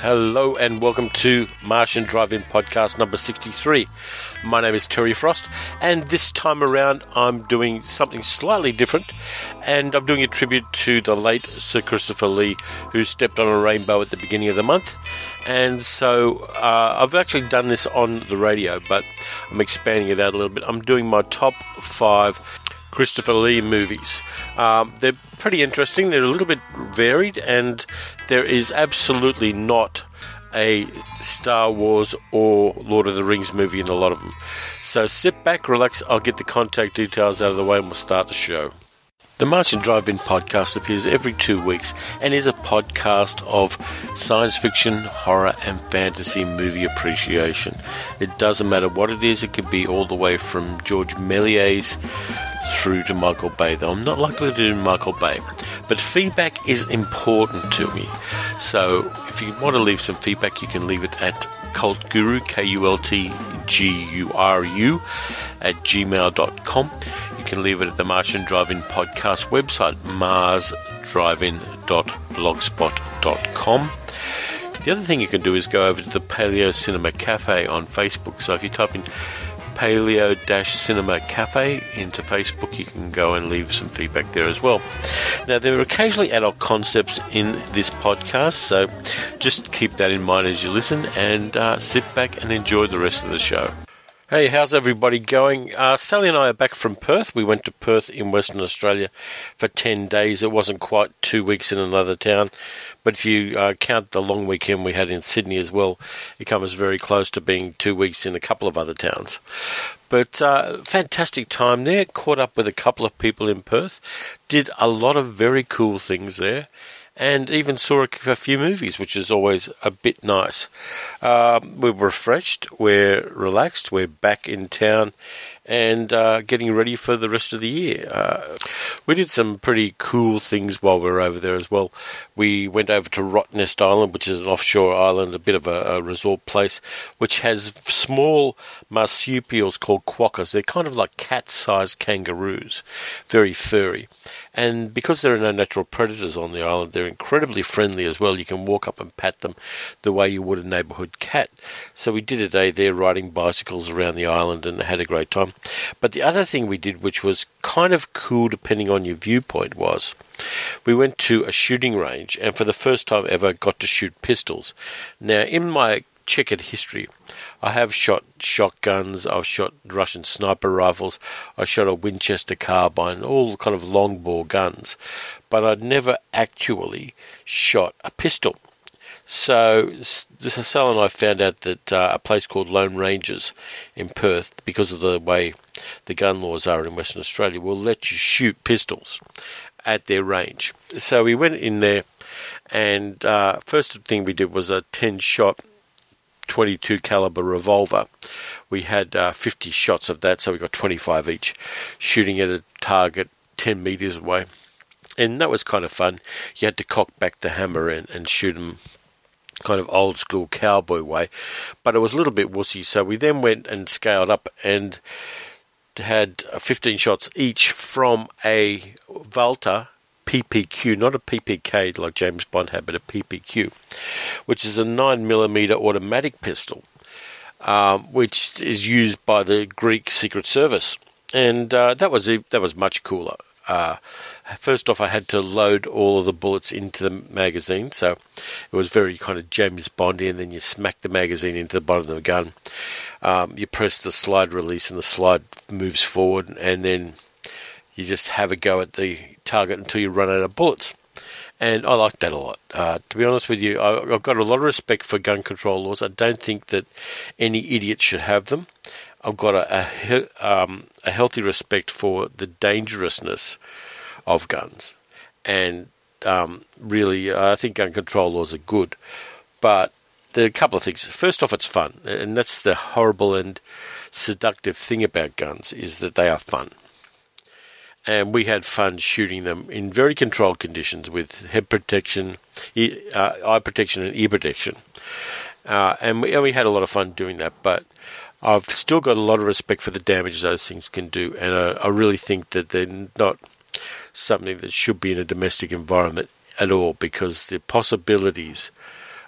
Hello and welcome to Martian Drive-In Podcast number 63. My name is Terry Frost, and this time around I'm doing something slightly different, and I'm doing a tribute to the late Sir Christopher Lee, who stepped on a rainbow at the beginning of the month. And so I've actually done this on the radio, but I'm expanding it out a little bit. I'm doing my top 5 Christopher Lee movies. They're pretty interesting. They're a little bit varied, and there is absolutely not a Star Wars or Lord of the Rings movie in a lot of them. So sit back, relax, I'll get the contact details out of the way and we'll start the show. The Martian Drive-In Podcast appears every 2 weeks and is a podcast of science fiction, horror and fantasy movie appreciation. It doesn't matter what it is. It could be all the way from George Méliès through to Michael Bay, though I'm not likely to do Michael Bay. But feedback is important to me. So if you want to leave some feedback, you can leave it at cultguru, KULTGURU, at gmail.com. You can leave it at the Martian Drive-In Podcast website, marsdrivein.blogspot.com. The other thing you can do is go over to the Paleo Cinema Cafe on Facebook. So if you type in Paleo-Cinema Cafe into Facebook, you can go and leave some feedback there as well. Now, there are occasionally adult concepts in this podcast, so just keep that in mind as you listen, and sit back and enjoy the rest of the show. Hey, how's everybody going? Sally and I are back from Perth. We went to Perth in Western Australia for 10 days. It wasn't quite 2 weeks in another town, but if you count the long weekend we had in Sydney as well, it comes very close to being 2 weeks in a couple of other towns. But fantastic time there. Caught up with a couple of people in Perth. Did a lot of very cool things there. And even saw a few movies, which is always a bit nice. We're refreshed, we're relaxed, we're back in town, and getting ready for the rest of the year. We did some pretty cool things while we were over there as well. We went over to Rottnest Island, which is an offshore island, a bit of a resort place, which has small marsupials called quokkas. They're kind of like cat-sized kangaroos, very furry. And because there are no natural predators on the island, they're incredibly friendly as well. You can walk up and pat them the way you would a neighbourhood cat. So we did a day there riding bicycles around the island and had a great time. But the other thing we did, which was kind of cool depending on your viewpoint, was we went to a shooting range and for the first time ever got to shoot pistols. Now, in my checkered history, I have shot shotguns, I've shot Russian sniper rifles, I shot a Winchester carbine, all kind of long-bore guns, but I'd never actually shot a pistol. So Sal and I found out that a place called Lone Rangers in Perth, because of the way the gun laws are in Western Australia, will let you shoot pistols at their range. So we went in there, and first thing we did was a 10-shot 22 caliber revolver. We had 50 shots of that, so we got 25 each, shooting at a target 10 meters away. And that was kind of fun. You had to cock back the hammer and shoot them kind of old school cowboy way, but it was a little bit wussy. So we then went and scaled up and had 15 shots each from a Walther PPQ, not a PPK like James Bond had, but a PPQ, which is a 9mm automatic pistol, which is used by the Greek Secret Service, and that was much cooler. First off, I had to load all of the bullets into the magazine, so it was very kind of James Bondy, and then you smack the magazine into the bottom of the gun. You press the slide release, and the slide moves forward, and then you just have a go at the target until you run out of bullets. And I like that a lot. To be honest with you, I've got a lot of respect for gun control laws. I don't think that any idiot should have them. I've got a healthy respect for the dangerousness of guns. And really, I think gun control laws are good. But there are a couple of things. First off, it's fun. And that's the horrible and seductive thing about guns, is that they are fun. And we had fun shooting them in very controlled conditions with head protection, eye protection and ear protection. And we had a lot of fun doing that, but I've still got a lot of respect for the damage those things can do, and I really think that they're not something that should be in a domestic environment at all, because the possibilities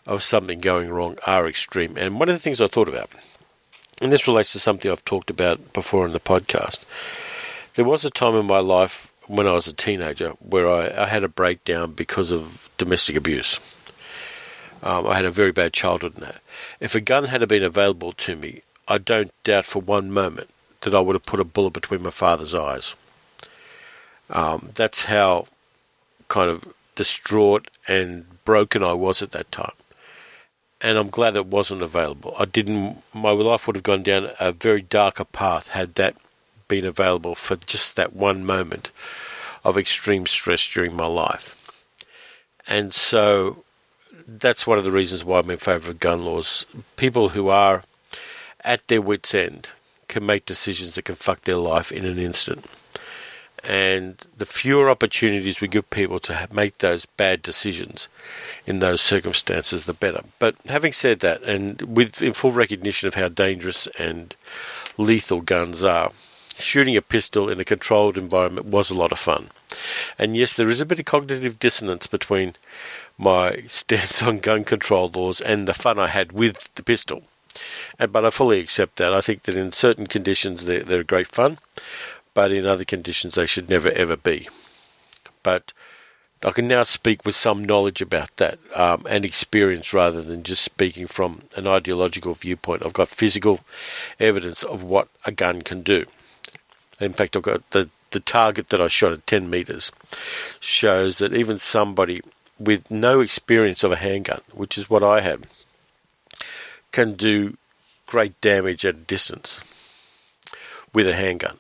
of something going wrong are extreme. And one of the things I thought about, and this relates to something I've talked about before in the podcast, there was a time in my life when I was a teenager where I had a breakdown because of domestic abuse. I had a very bad childhood in that. If a gun had been available to me, I don't doubt for one moment that I would have put a bullet between my father's eyes. That's how kind of distraught and broken I was at that time. And I'm glad it wasn't available. My life would have gone down a very darker path had that been available for just that one moment of extreme stress during my life. And so that's one of the reasons why I'm in favour of gun laws. People who are at their wits' end can make decisions that can fuck their life in an instant. And the fewer opportunities we give people to make those bad decisions in those circumstances, the better. But having said that, and in full recognition of how dangerous and lethal guns are, shooting a pistol in a controlled environment was a lot of fun. And yes, there is a bit of cognitive dissonance between my stance on gun control laws and the fun I had with the pistol. But I fully accept that. I think that in certain conditions they're great fun, but in other conditions they should never ever be. But I can now speak with some knowledge about that and experience rather than just speaking from an ideological viewpoint. I've got physical evidence of what a gun can do. In fact, I've got the target that I shot at 10 metres shows that even somebody with no experience of a handgun, which is what I had, can do great damage at a distance with a handgun.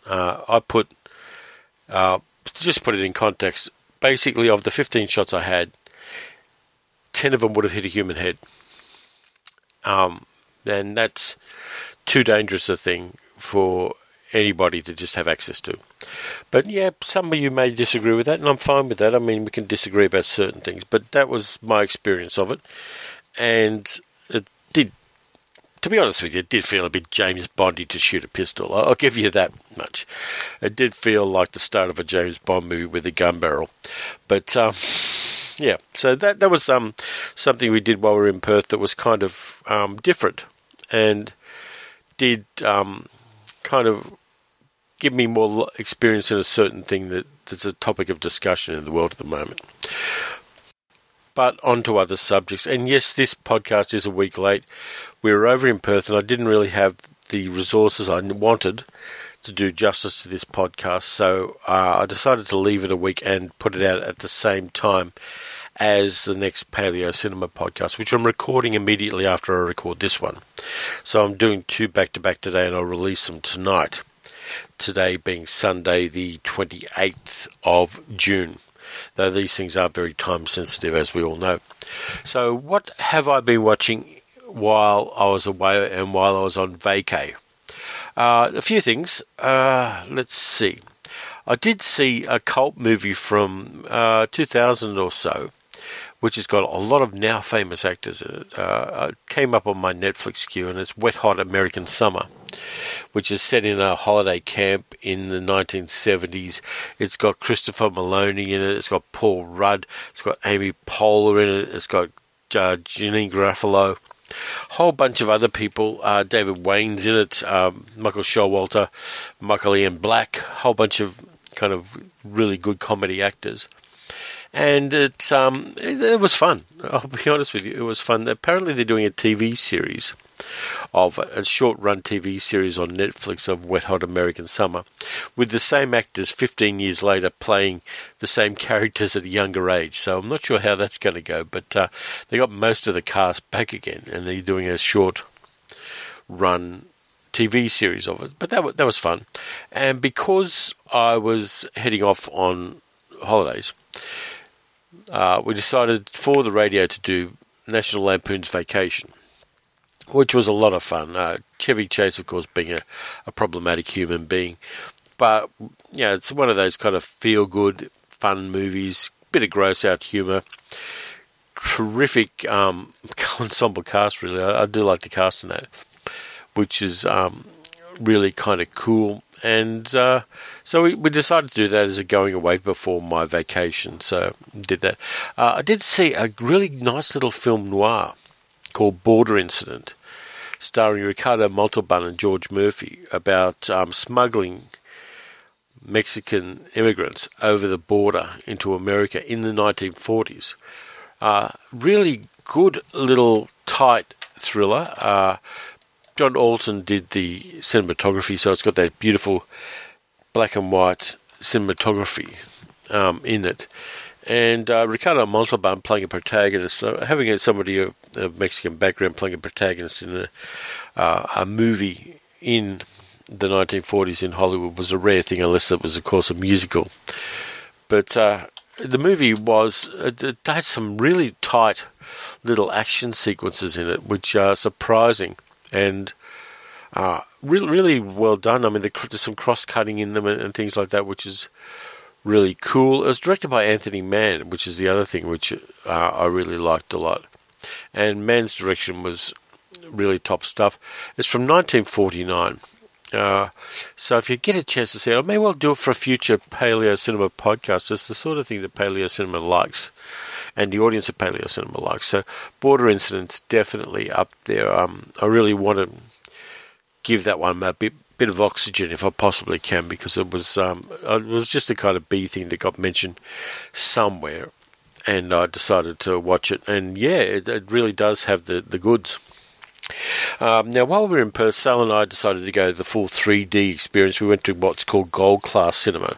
Just put it in context, basically of the 15 shots I had, 10 of them would have hit a human head. And that's too dangerous a thing for anybody to just have access to. But yeah, some of you may disagree with that, and I'm fine with that. I mean, we can disagree about certain things, but that was my experience of it. And it did, to be honest with you, it did feel a bit James Bondy to shoot a pistol. I'll give you that much. It did feel like the start of a James Bond movie with a gun barrel. But yeah, so that was something we did while we were in Perth that was kind of different and did kind of give me more experience in a certain thing that's a topic of discussion in the world at the moment. But on to other subjects. And yes, this podcast is a week late. We were over in Perth and I didn't really have the resources I wanted to do justice to this podcast. So I decided to leave it a week and put it out at the same time as the next Paleo Cinema podcast, which I'm recording immediately after I record this one. So I'm doing two back-to-back today and I'll release them tonight. Today being Sunday the 28th of June. Though these things are very time sensitive, as we all know. So what have I been watching while I was away and while I was on vacay? A few things. Let's see. I did see a cult movie from 2000 or so, which has got a lot of now famous actors in it. It came up on my Netflix queue, and it's Wet Hot American Summer, which is set in a holiday camp in the 1970s. It's got Christopher Maloney in it. It's got Paul Rudd. It's got Amy Poehler in it. It's got Janeane Garofalo. A whole bunch of other people. David Wayne's in it. Michael Showalter, Michael Ian Black. A whole bunch of kind of really good comedy actors. And it was fun. I'll be honest with you, it was fun. Apparently they're doing a TV series of a short-run TV series on Netflix of Wet Hot American Summer with the same actors 15 years later playing the same characters at a younger age. So I'm not sure how that's going to go, but they got most of the cast back again and they're doing a short-run TV series of it. But that was fun. And because I was heading off on holidays, we decided for the radio to do National Lampoon's Vacation, which was a lot of fun. Chevy Chase, of course, being a problematic human being. But, yeah, it's one of those kind of feel-good, fun movies, bit of gross-out humour. Terrific ensemble cast, really. I do like the cast in that, which is really kind of cool. And so we decided to do that as a going away before my vacation, so did that. I did see a really nice little film noir called Border Incident, starring Ricardo Montalban and George Murphy, about smuggling Mexican immigrants over the border into America in the 1940s. Really good little tight thriller. John Alton did the cinematography, so it's got that beautiful black and white cinematography in it. And Ricardo Montalban playing a protagonist, having somebody of Mexican background playing a protagonist in a movie in the 1940s in Hollywood was a rare thing, unless it was, of course, a musical. But the movie it had some really tight little action sequences in it, which are surprising and really, really well done. I mean, there's some cross-cutting in them and things like that, which is really cool. It was directed by Anthony Mann, which is the other thing which I really liked a lot. And Mann's direction was really top stuff. It's from 1949. So if you get a chance to see it, I may well do it for a future Paleo Cinema podcast. It's the sort of thing that Paleo Cinema likes, and the audience of Paleo Cinema likes. So Border Incident's definitely up there. I really want to give that one a bit of oxygen if I possibly can, because it was just a kind of B thing that got mentioned somewhere, and I decided to watch it. And yeah, it really does have the goods. Now, while we were in Perth, Sal and I decided to go to the full 3D experience. We went to what's called Gold Class Cinema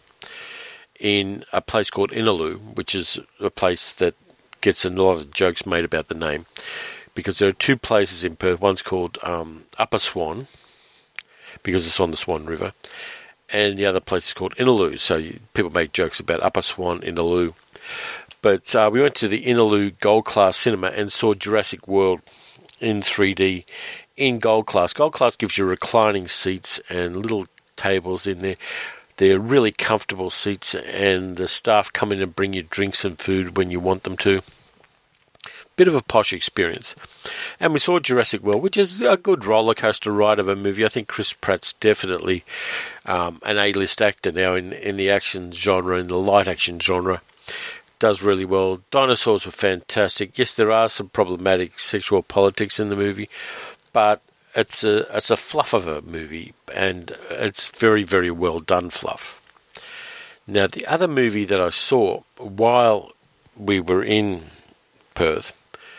in a place called Innaloo, which is a place that gets a lot of jokes made about the name, because there are two places in Perth. One's called Upper Swan, because it's on the Swan River, and the other place is called Innaloo. So people make jokes about Upper Swan, Innaloo. But we went to the Innaloo Gold Class Cinema and saw Jurassic World in 3D in Gold Class. Gold Class gives you reclining seats and little tables in there. They're really comfortable seats, and the staff come in and bring you drinks and food when you want them to. Bit of a posh experience. And we saw Jurassic World, which is a good roller coaster ride of a movie. I think Chris Pratt's definitely an A-list actor now in the action genre, in the light action genre. Does really well. Dinosaurs were fantastic. Yes, there are some problematic sexual politics in the movie, but it's a fluff of a movie, and it's very, very well done fluff. Now, the other movie that I saw while we were in Perth,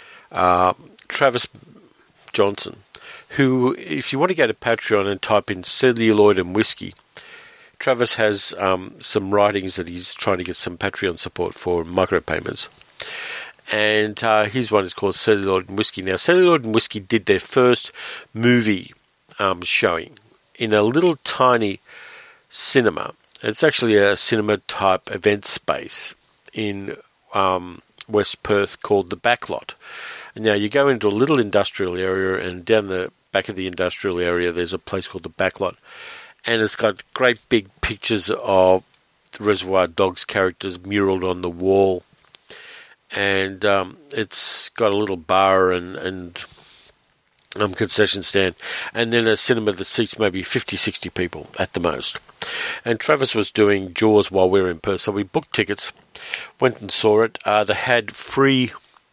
Travis Johnson, who, if you want to go to Patreon and type in Celluloid and Whiskey, Travis has some writings that he's trying to get some Patreon support for, micropayments. And his one is called Celluloid and Whiskey. Now, Celluloid and Whiskey did their first movie showing in a little tiny cinema. It's actually a cinema-type event space in West Perth called the Backlot. And now you go into a little industrial area, and down the back of the industrial area there's a place called the Backlot. And it's got great big pictures of the Reservoir Dogs characters muralled on the wall. And it's got a little bar and concession stand. And then a cinema that seats maybe 50, 60 people at the most. And Travis was doing Jaws while we were in Perth. So we booked tickets, went and saw it. They had free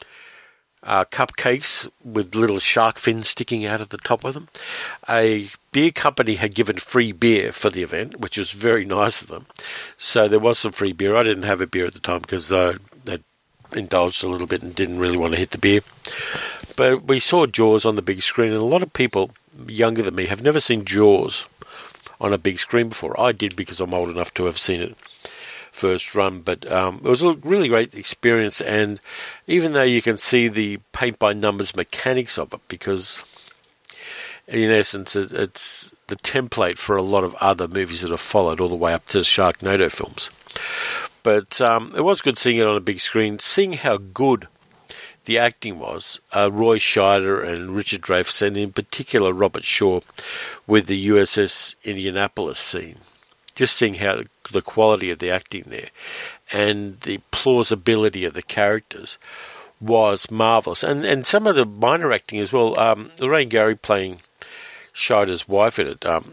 cupcakes with little shark fins sticking out of the top of them. A beer company had given free beer for the event, which was very nice of them. So there was some free beer. I didn't have a beer at the time because I had indulged a little bit and didn't really want to hit the beer. But we saw Jaws on the big screen, and a lot of people younger than me have never seen Jaws on a big screen before. I did, because I'm old enough to have seen it first run, but it was a really great experience. And even though you can see the paint-by-numbers mechanics of it, because in essence it's the template for a lot of other movies that have followed all the way up to the Sharknado films. But it was good seeing it on a big screen, seeing how good the acting was. Roy Scheider and Richard Dreyfuss, and in particular Robert Shaw with the USS Indianapolis scene. Just seeing how the quality of the acting there and the plausibility of the characters was marvellous. And some of the minor acting as well. Lorraine Gary playing Scheider's wife in it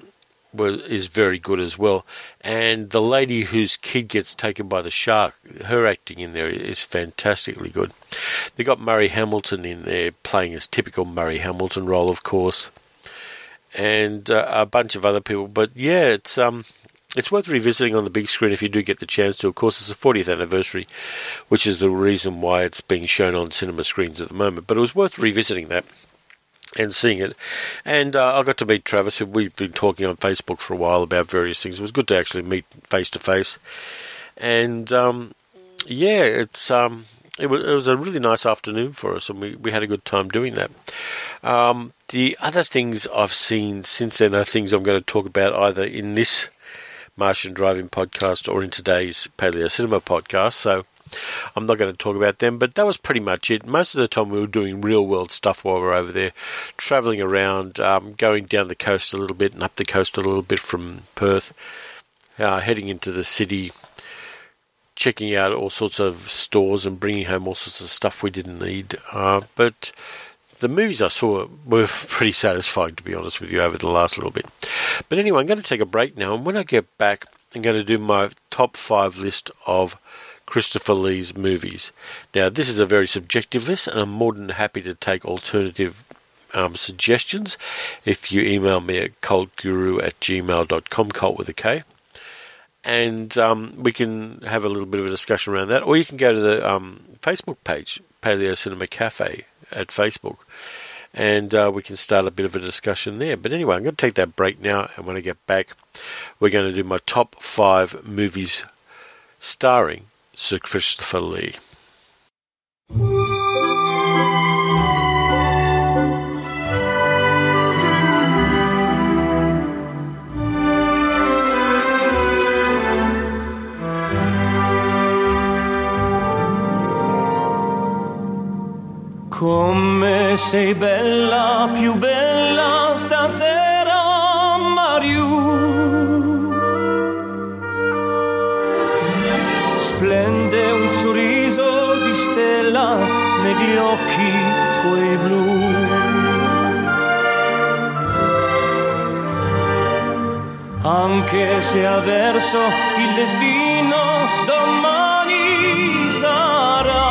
is very good as well. And the lady whose kid gets taken by the shark, her acting in there is fantastically good. They got Murray Hamilton in there playing his typical Murray Hamilton role, of course, and a bunch of other people. But yeah, it's worth revisiting on the big screen if you do get the chance to. Of course, it's the 40th anniversary, which is the reason why it's being shown on cinema screens at the moment. But it was worth revisiting that and seeing it. And I got to meet Travis, who we've been talking on Facebook for a while about various things. It was good to actually meet face to face. And yeah, it was a really nice afternoon for us, and we had a good time doing that. The other things I've seen since then are things I'm going to talk about either in this Martian Driving podcast or in today's Paleo Cinema podcast, so I'm not going to talk about them, but that was pretty much it. Most of the time we were doing real-world stuff while we were over there, travelling around, going down the coast a little bit and up the coast a little bit from Perth, heading into the city, checking out all sorts of stores and bringing home all sorts of stuff we didn't need. But the movies I saw were pretty satisfying, to be honest with you, over the last little bit. But anyway, I'm going to take a break now, and when I get back, I'm going to do my top 5 list of Christopher Lee's movies. Now, this is a very subjective list, and I'm more than happy to take alternative suggestions if you email me at cultguru@gmail.com, cult with a K, and we can have a little bit of a discussion around that, or you can go to the Facebook page, Paleo Cinema Cafe at Facebook, and we can start a bit of a discussion there. But anyway, I'm going to take that break now, and when I get back, we're going to do my top 5 movies starring Sir Christopher Lee. Come sei bella, più bella stasera, Mariù. Splende un sorriso di stella negli occhi tuoi blu. Anche se avverso il destino, domani sarà.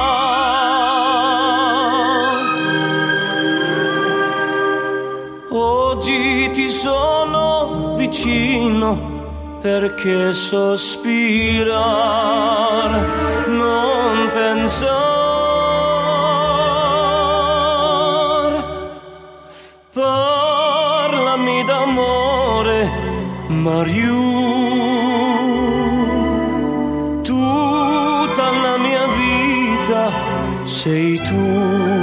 Oggi ti sono vicino perché sospirar, non pensar. Parlami d'amore, Mariù. Tutta la mia vita sei tu.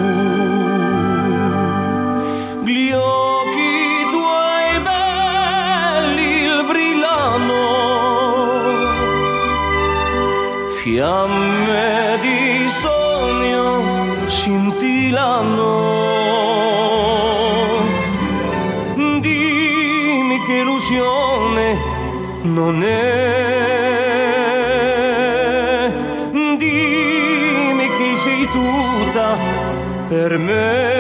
Fiamme di sogno scintillano. Dimmi che illusione non è. Dimmi che sei tutta per me.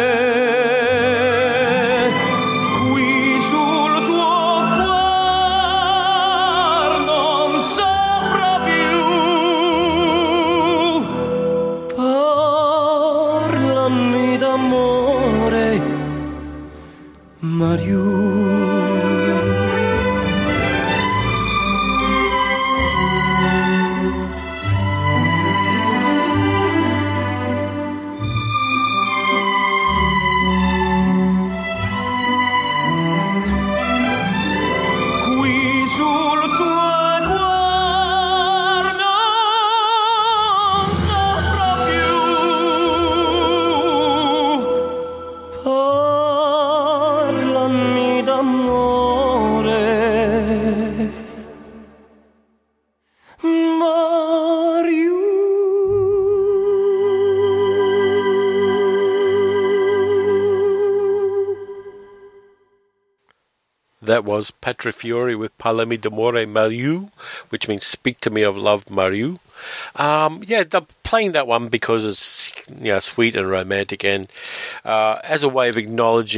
That was Patre Fiori with Parlami d'amore, Mariù, which means speak to me of love, Mariù. Yeah, they're playing that one because it's sweet and romantic, and as a way of acknowledging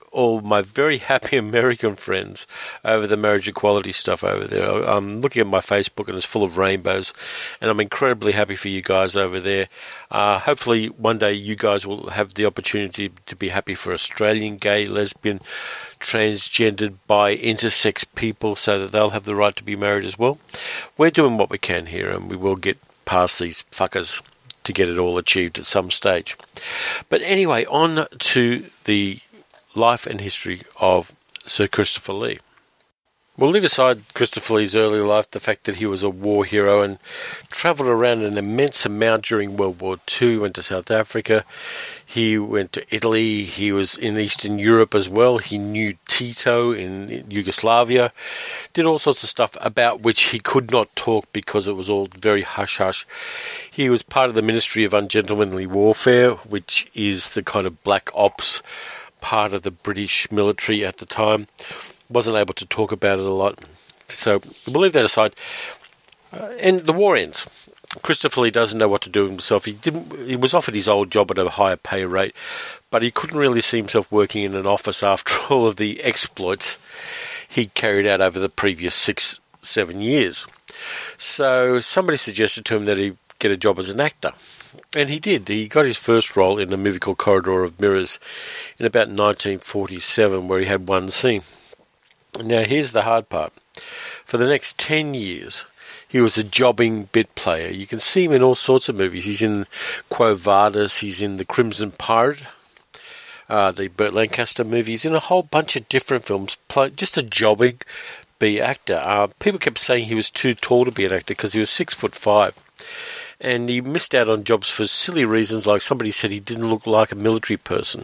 all my very happy American friends over the marriage equality stuff over there. I'm looking at my Facebook and it's full of rainbows, and I'm incredibly happy for you guys over there. Hopefully one day you guys will have the opportunity to be happy for Australian gay, lesbian, transgendered, bi, intersex people so that they'll have the right to be married as well. We're doing what we can here, and we will get past these fuckers to get it all achieved at some stage. But anyway, on to the life and history of Sir Christopher Lee. We'll leave aside Christopher Lee's early life, the fact that he was a war hero and travelled around an immense amount during World War II. He went to South Africa, he went to Italy, he was in Eastern Europe as well, he knew Tito in Yugoslavia, did all sorts of stuff about which he could not talk because it was all very hush-hush. He was part of the Ministry of Ungentlemanly Warfare, which is the kind of black ops part of the British military at the time. Wasn't able to talk about it a lot. So we'll leave that aside. And the war ends. Christopher Lee doesn't know what to do with himself. He was offered his old job at a higher pay rate, but he couldn't really see himself working in an office after all of the exploits he'd carried out over the previous 6-7 years. So somebody suggested to him that he get a job as an actor. And he did. He got his first role in a movie called Corridor of Mirrors in about 1947, where he had one scene. Now, here's the hard part. For the next 10 years, he was a jobbing bit player. You can see him in all sorts of movies. He's in Quo Vadis, he's in The Crimson Pirate, the Burt Lancaster movie. He's in a whole bunch of different films, just a jobbing B actor. People kept saying he was too tall to be an actor because he was 6'5". And he missed out on jobs for silly reasons, like somebody said he didn't look like a military person.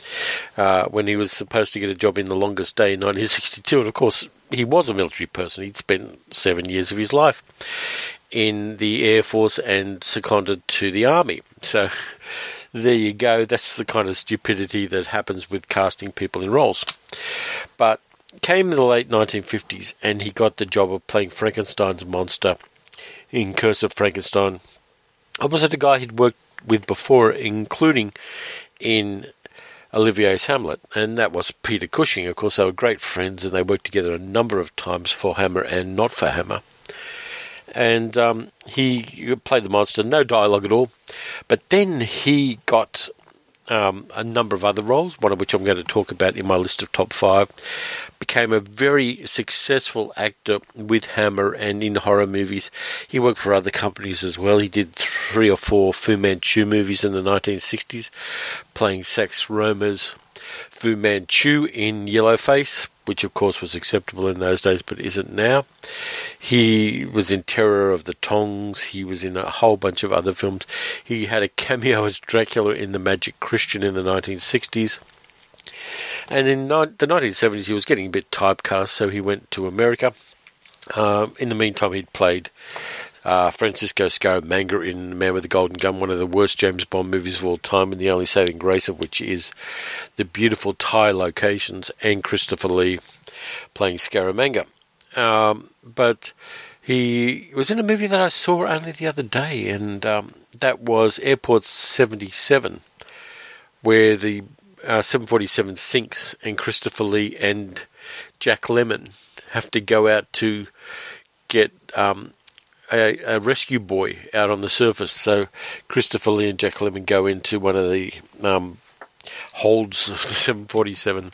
When he was supposed to get a job in The Longest Day in 1962. And, of course, he was a military person. He'd spent 7 years of his life in the Air Force and seconded to the Army. So there you go. That's the kind of stupidity that happens with casting people in roles. But came in the late 1950s, and he got the job of playing Frankenstein's monster in Curse of Frankenstein. Opposite a guy he'd worked with before, including in Olivier's Hamlet, and that was Peter Cushing. Of course, they were great friends, and they worked together a number of times for Hammer and not for Hammer. And he played the monster, no dialogue at all. But then he got a number of other roles, one of which I'm going to talk about in my list of top 5. Became a very successful actor with Hammer and in horror movies. He worked for other companies as well. He did 3 or 4 Fu Manchu movies in the 1960s, playing Sax Rohmer's Fu Manchu in Yellowface, which of course was acceptable in those days but isn't now. He was in Terror of the Tongs. He was in a whole bunch of other films. He had a cameo as Dracula in The Magic Christian in the 1960s. And in the 1970s he was getting a bit typecast, so he went to America. In the meantime, he'd played Francisco Scaramanga in The Man with the Golden Gun, one of the worst James Bond movies of all time, and the only saving grace of which is the beautiful Thai locations and Christopher Lee playing Scaramanga. But he was in a movie that I saw only the other day, and that was Airport 77, where the 747 sinks and Christopher Lee and Jack Lemmon have to go out to get a rescue buoy out on the surface. So Christopher Lee and Jack Lemmon go into one of the holds of the 747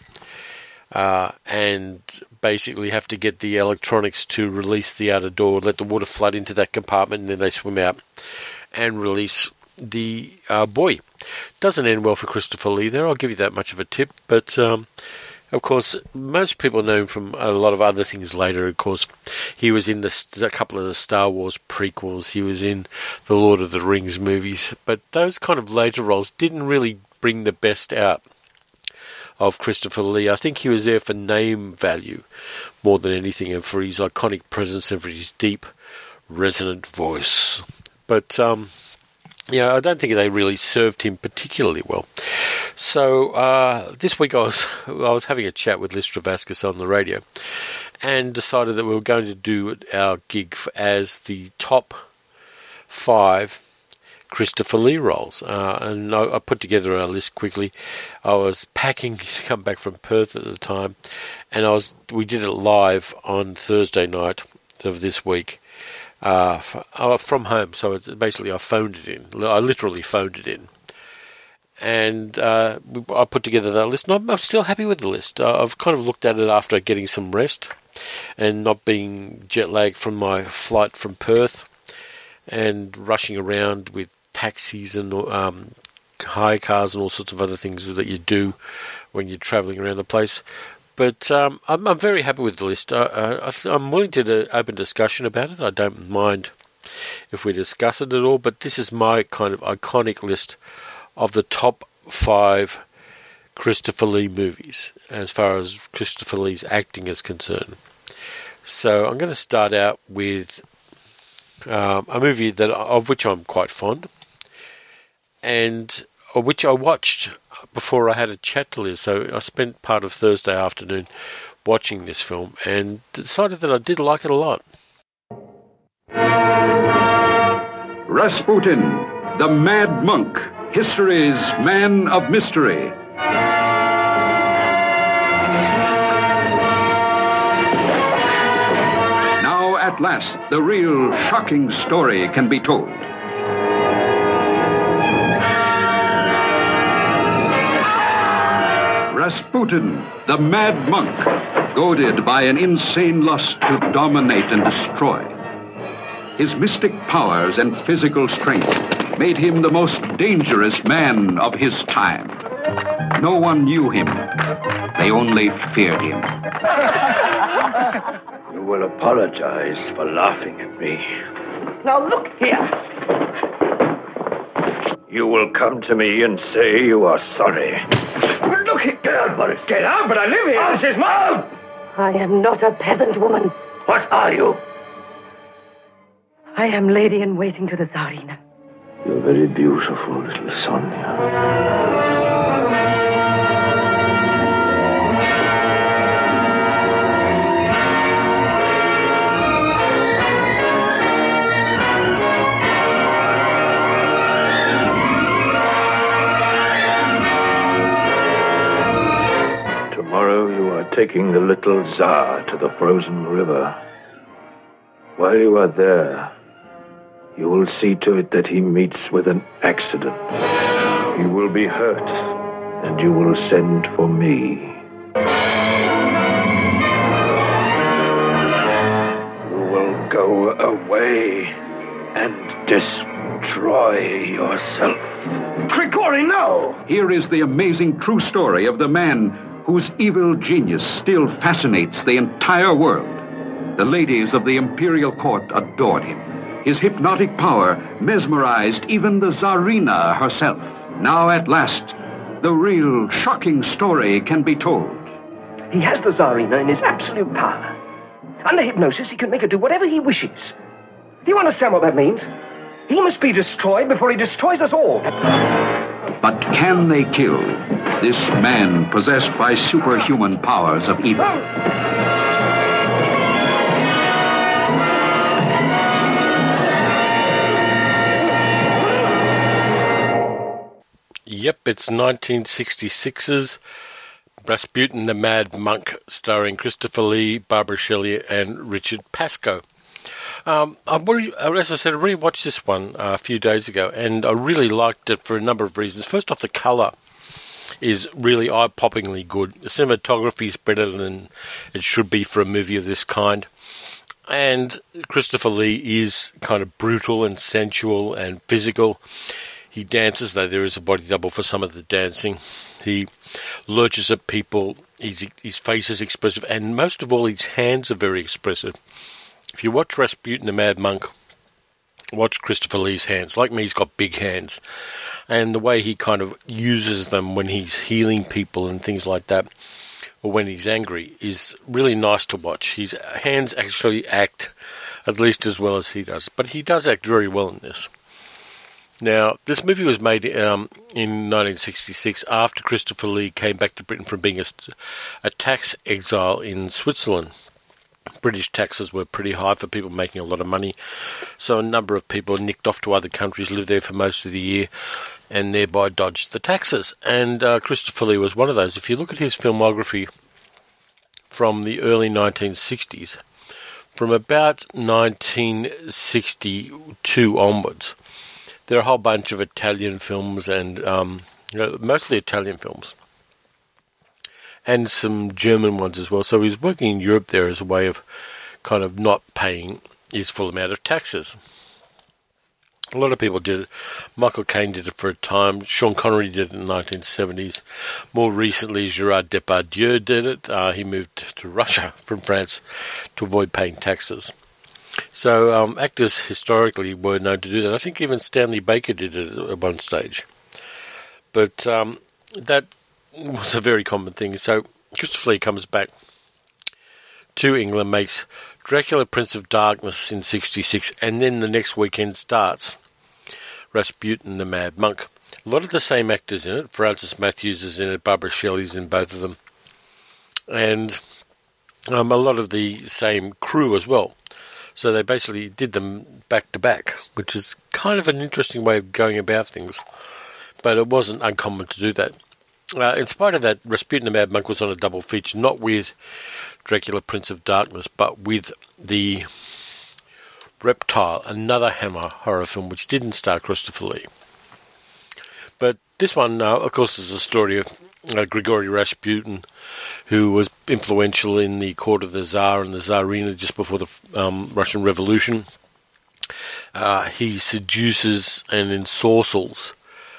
and basically have to get the electronics to release the outer door, let the water flood into that compartment, and then they swim out and release the buoy. Doesn't end well for Christopher Lee there, I'll give you that much of a tip, but of course, most people know him from a lot of other things later. Of course, he was in a couple of the Star Wars prequels. He was in the Lord of the Rings movies. But those kind of later roles didn't really bring the best out of Christopher Lee. I think he was there for name value more than anything, and for his iconic presence and for his deep, resonant voice. But I don't think they really served him particularly well. So this week I was having a chat with Liz Travascus on the radio and decided that we were going to do our gig as the top 5 Christopher Lee roles. And I put together a list quickly. I was packing to come back from Perth at the time, and we did it live on Thursday night of this week from home. So it's basically I phoned it in. I literally phoned it in. And I put together that list, and I'm still happy with the list. I've kind of looked at it after getting some rest and not being jet lagged from my flight from Perth and rushing around with taxis and hire cars and all sorts of other things that you do when you're travelling around the place. But I'm very happy with the list. I'm willing to open discussion about it. I don't mind if we discuss it at all, but this is my kind of iconic list of the top 5 Christopher Lee movies, as far as Christopher Lee's acting is concerned. So I'm going to start out with a movie of which I'm quite fond, and which I watched before I had a chat to Liz. So I spent part of Thursday afternoon watching this film and decided that I did like it a lot. Rasputin, the Mad Monk, history's man of mystery. Now, at last, the real shocking story can be told. Rasputin, the Mad Monk, goaded by an insane lust to dominate and destroy. His mystic powers and physical strength made him the most dangerous man of his time. No one knew him. They only feared him. You will apologize for laughing at me. Now look here. You will come to me and say you are sorry. But look here. Get out, Boris. Get out, but I live here. This is mine. I am not a peasant woman. What are you? I am lady in waiting to the Tsarina. You're very beautiful, little Sonia. Tomorrow you are taking the little Tsar to the frozen river. While you are there, you will see to it that he meets with an accident. He will be hurt, and you will send for me. You will go away and destroy yourself. Grigory, no! Here is the amazing true story of the man whose evil genius still fascinates the entire world. The ladies of the imperial court adored him. His hypnotic power mesmerized even the Tsarina herself. Now, at last, the real shocking story can be told. He has the Tsarina in his absolute power. Under hypnosis, he can make her do whatever he wishes. Do you understand what that means? He must be destroyed before he destroys us all. But can they kill this man possessed by superhuman powers of evil? Yep, it's 1966's Rasputin the Mad Monk, starring Christopher Lee, Barbara Shelley, and Richard Pascoe. As I said, I rewatched this one a few days ago, and I really liked it for a number of reasons. First off, the colour is really eye-poppingly good. The cinematography is better than it should be for a movie of this kind. And Christopher Lee is kind of brutal and sensual and physical. He dances, though there is a body double for some of the dancing. He lurches at people. His face is expressive. And most of all, his hands are very expressive. If you watch Rasputin the Mad Monk, watch Christopher Lee's hands. Like me, he's got big hands. And the way he kind of uses them when he's healing people and things like that, or when he's angry, is really nice to watch. His hands actually act at least as well as he does. But he does act very well in this. Now, this movie was made in 1966 after Christopher Lee came back to Britain from being a tax exile in Switzerland. British taxes were pretty high for people making a lot of money. So a number of people nicked off to other countries, lived there for most of the year, and thereby dodged the taxes. And Christopher Lee was one of those. If you look at his filmography from the early 1960s, from about 1962 onwards, there are a whole bunch of Italian films and mostly Italian films, and some German ones as well. So he was working in Europe there as a way of kind of not paying his full amount of taxes. A lot of people did it. Michael Caine did it for a time. Sean Connery did it in the 1970s. More recently, Gerard Depardieu did it. He moved to Russia from France to avoid paying taxes. So actors historically were known to do that. I think even Stanley Baker did it at one stage. But that was a very common thing. So Christopher Lee comes back to England, makes Dracula Prince of Darkness in 1966, and then the next weekend starts Rasputin the Mad Monk. A lot of the same actors in it. Francis Matthews is in it, Barbara Shelley's in both of them, and a lot of the same crew as well. So they basically did them back to back, which is kind of an interesting way of going about things, but it wasn't uncommon to do that. In spite of that, Rasputin the Mad Monk was on a double feature, not with Dracula Prince of Darkness, but with the Reptile, another Hammer horror film which didn't star Christopher Lee. But this one, of course, is a story of Grigory Rasputin, who was influential in the court of the Tsar and the Tsarina just before the Russian Revolution. He seduces and ensorcels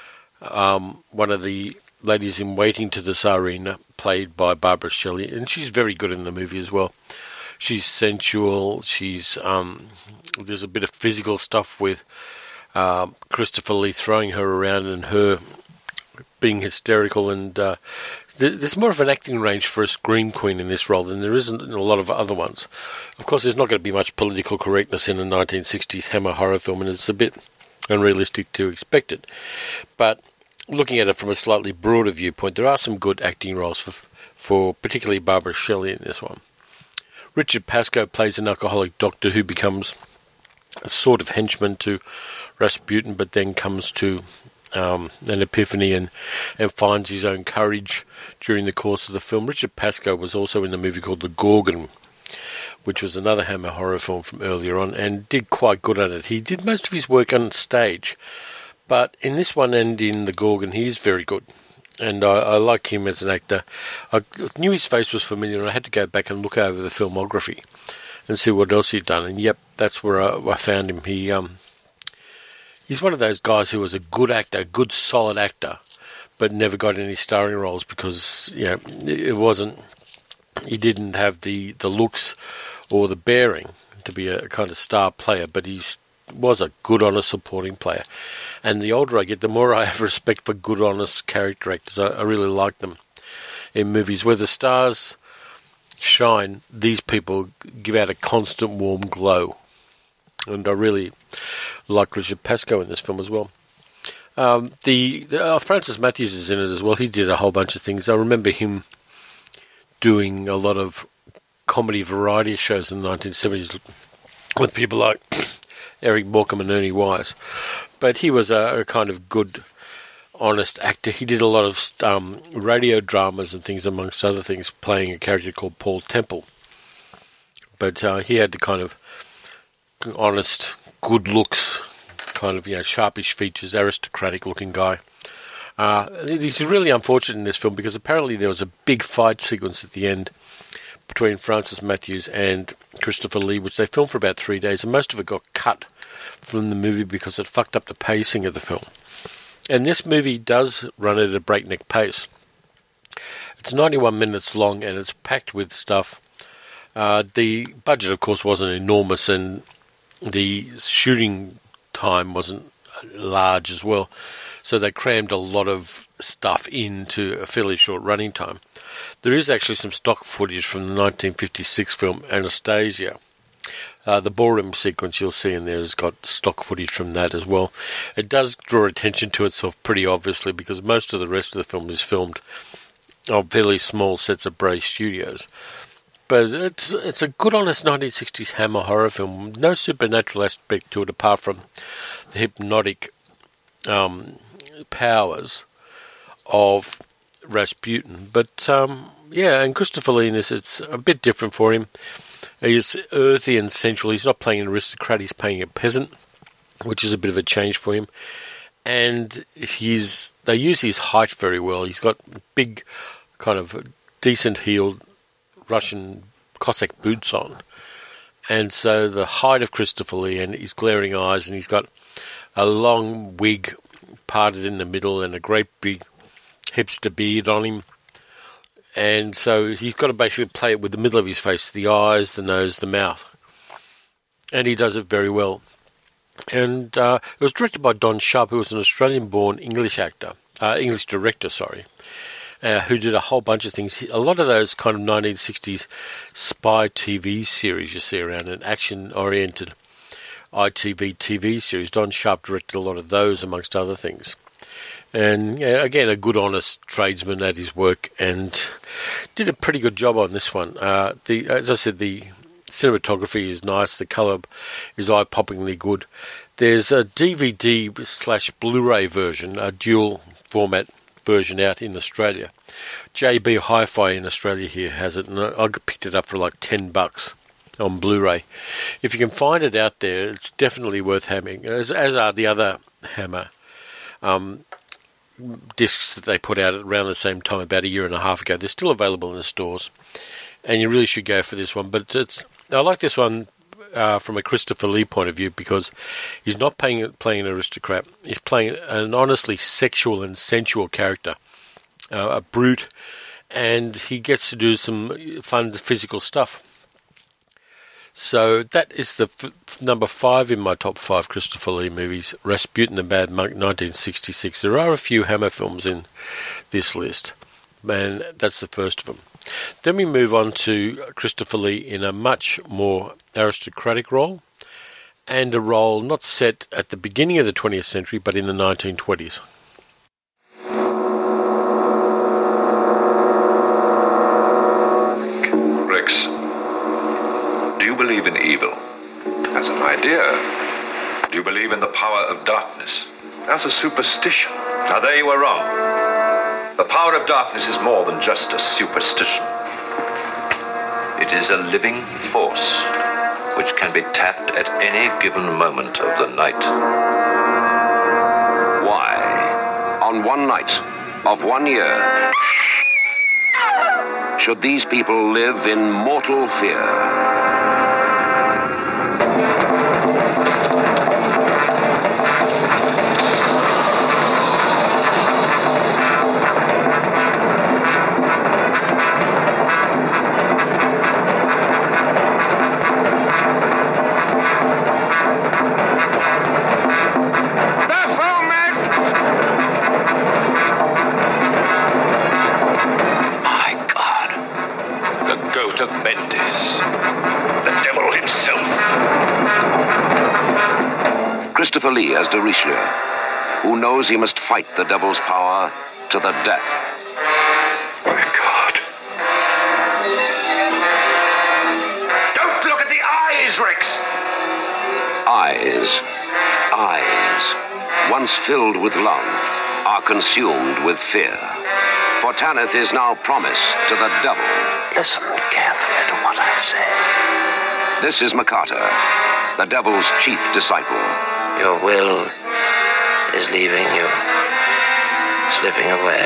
one of the ladies in waiting to the Tsarina, played by Barbara Shelley, and she's very good in the movie as well. She's sensual. She's there's a bit of physical stuff with Christopher Lee throwing her around and her being hysterical, and there's more of an acting range for a scream queen in this role than there isn't in a lot of other ones. Of course, there's not going to be much political correctness in a 1960s Hammer horror film, and it's a bit unrealistic to expect it. But looking at it from a slightly broader viewpoint, there are some good acting roles for particularly Barbara Shelley in this one. Richard Pascoe plays an alcoholic doctor who becomes a sort of henchman to Rasputin, but then comes to an epiphany and finds his own courage during the course of the film. Richard Pascoe was also in a movie called The Gorgon, which was another Hammer horror film from earlier on, and did quite good at it. He did most of his work on stage, but in this one and in The Gorgon, he is very good. And I like him as an actor. I knew his face was familiar, and I had to go back and look over the filmography and see what else he'd done. And yep, that's where I found him. He's one of those guys who was a good actor, a good solid actor, but never got any starring roles because it wasn't. He didn't have the looks or the bearing to be a kind of star player, but he's was a good, honest supporting player. And the older I get, the more I have respect for good, honest character actors. I really like them in movies. Where the stars shine, these people give out a constant warm glow. And I really like Richard Pascoe in this film as well. Francis Matthews is in it as well. He did a whole bunch of things. I remember him doing a lot of comedy variety shows in the 1970s with people like Eric Morecambe and Ernie Wise. But he was a kind of good, honest actor. He did a lot of radio dramas and things, amongst other things, playing a character called Paul Temple. But he had the kind of honest, good looks, kind of, sharpish features, aristocratic-looking guy. He's really unfortunate in this film because apparently there was a big fight sequence at the end between Francis Matthews and Christopher Lee, which they filmed for about 3 days, and most of it got cut from the movie because it fucked up the pacing of the film. And this movie does run at a breakneck pace. It's 91 minutes long, and it's packed with stuff. The budget, of course, wasn't enormous, and the shooting time wasn't large as well, so they crammed a lot of stuff into a fairly short running time. There is actually some stock footage from the 1956 film Anastasia. The ballroom sequence you'll see in there has got stock footage from that as well. It does draw attention to itself pretty obviously because most of the rest of the film is filmed on fairly small sets of Bray Studios. But it's a good, honest 1960s Hammer horror film. No supernatural aspect to it apart from the hypnotic powers of Rasputin. But, and Christopher Lee in this, it's a bit different for him. He's earthy and sensual. He's not playing an aristocrat, he's playing a peasant, which is a bit of a change for him. And they use his height very well. He's got big, kind of decent heeled Russian Cossack boots on. And so the height of Christopher Lee and his glaring eyes, and he's got a long wig parted in the middle and a great big hipster beard on him. And so he's got to basically play it with the middle of his face, the eyes, the nose, the mouth. And he does it very well. And it was directed by Don Sharp, who was an Australian-born English director, who did a whole bunch of things. A lot of those kind of 1960s spy TV series you see around, an action-oriented ITV TV series. Don Sharp directed a lot of those, amongst other things. And again, a good, honest tradesman at his work, and did a pretty good job on this one. As I said, the cinematography is nice, the colour is eye-poppingly good. There's a DVD/Blu-ray version, a dual format version out in Australia. JB Hi-Fi in Australia here has it, and I picked it up for like $10 on Blu-ray. If you can find it out there, it's definitely worth having, as are the other Hammer discs that they put out around the same time, about a year and a half ago. They're still available in the stores, and you really should go for this one. But I like this one from a Christopher Lee point of view, because he's not playing an aristocrat. He's playing an honestly sexual and sensual character, a brute, and he gets to do some fun physical stuff. So that is the number 5 in my top 5 Christopher Lee movies, Rasputin the Bad Monk, 1966. There are a few Hammer films in this list, and that's the first of them. Then we move on to Christopher Lee in a much more aristocratic role, and a role not set at the beginning of the 20th century, but in the 1920s. Rex, do you believe in evil? As an idea. Do you believe in the power of darkness? As a superstition. Now there you are wrong. The power of darkness is more than just a superstition. It is a living force which can be tapped at any given moment of the night. Why, on one night of 1 year, should these people live in mortal fear? Of Mendes, the devil himself. Christopher Lee as de Richelieu, who knows he must fight the devil's power to the death. My God. Don't look at the eyes, Rex! Eyes, once filled with love, are consumed with fear. For Tanith is now promised to the devil. Listen carefully to what I say. This is Makata, the devil's chief disciple. Your will is leaving you, slipping away.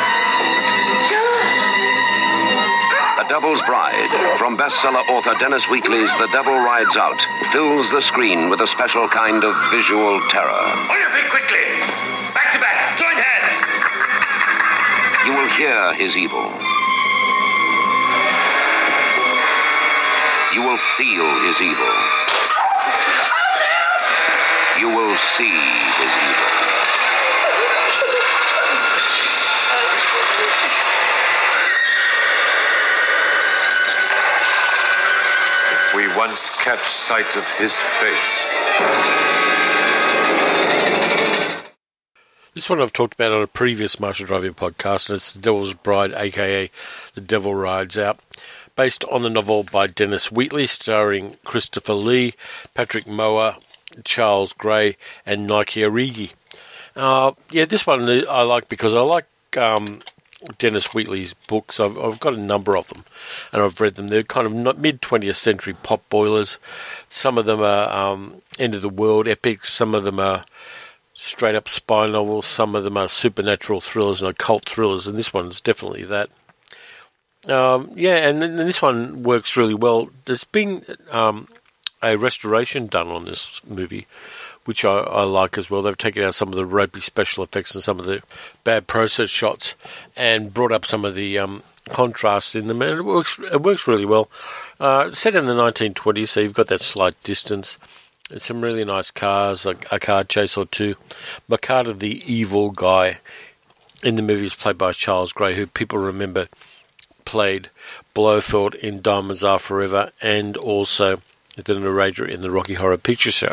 The Devil's Bride, from bestseller author Dennis Wheatley's The Devil Rides Out, fills the screen with a special kind of visual terror. On your feet quickly! Back to back, join hands! You will hear his evil. You will feel his evil. You will see his evil. If we once catch sight of his face. This one I've talked about on a previous Martial Driving podcast, and it's The Devil's Bride, a.k.a. The Devil Rides Out. based on the novel by Dennis Wheatley, starring Christopher Lee, Patrick Moore, Charles Gray, and Nike Origi. This one I like because I like Dennis Wheatley's books. I've got a number of them, and I've read them. They're kind of mid-20th century pop boilers. Some of them are end of the world epics. Some of them are straight up spy novels. Some of them are supernatural thrillers and occult thrillers, and this one's definitely that. And then this one works really well. There's been a restoration done on this movie, which I like as well. They've taken out some of the ropey special effects and some of the bad process shots and brought up some of the contrast in them, and it works really well. Set in the 1920s, so you've got that slight distance. There's some really nice cars, a car chase or two. Makata, the evil guy in the movie, is played by Charles Gray, who people remember played Blofeld in Diamonds Are Forever and also the narrator in the Rocky Horror Picture Show.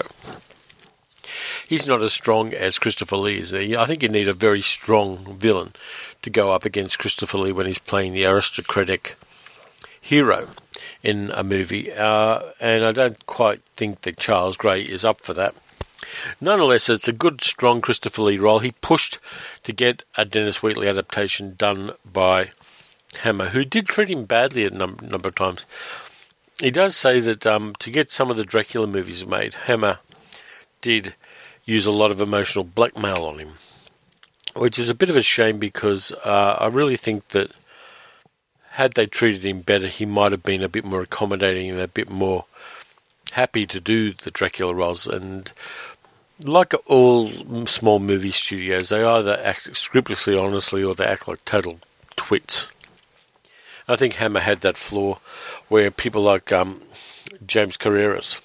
He's not as strong as Christopher Lee is. I think you need a very strong villain to go up against Christopher Lee when he's playing the aristocratic hero in a movie. And I don't quite think that Charles Gray is up for that. Nonetheless, it's a good, strong Christopher Lee role. He pushed to get a Dennis Wheatley adaptation done by Hammer, who did treat him badly a number of times. He does say that to get some of the Dracula movies made, Hammer did use a lot of emotional blackmail on him, which is a bit of a shame because I really think that had they treated him better, he might have been a bit more accommodating and a bit more happy to do the Dracula roles. And like all small movie studios, they either act scrupulously honestly or they act like total twits. I think Hammer had that flaw where people like James Carreras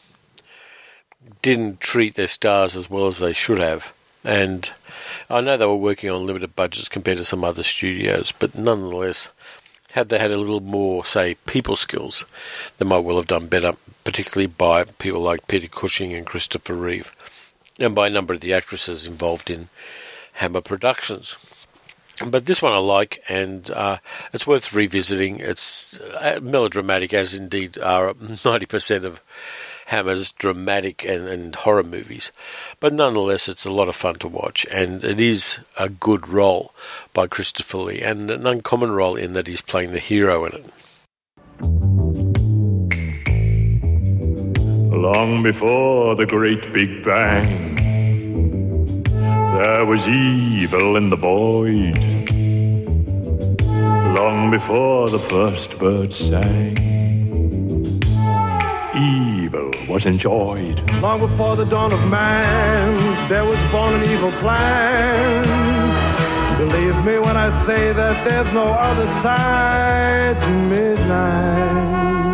didn't treat their stars as well as they should have. And I know they were working on limited budgets compared to some other studios, but nonetheless, had they had a little more, say, people skills, they might well have done better, particularly by people like Peter Cushing and Christopher Reeve, and by a number of the actresses involved in Hammer Productions. But this one I like, and it's worth revisiting. It's melodramatic, as indeed are 90% of Hammer's dramatic and horror movies. But nonetheless, it's a lot of fun to watch, and it is a good role by Christopher Lee, and an uncommon role in that he's playing the hero in it. Long before the great Big Bang, there was evil in the void. Long before the first bird sang, evil was enjoyed. Long before the dawn of man, there was born an evil plan. Believe me when I say that there's no other side to midnight.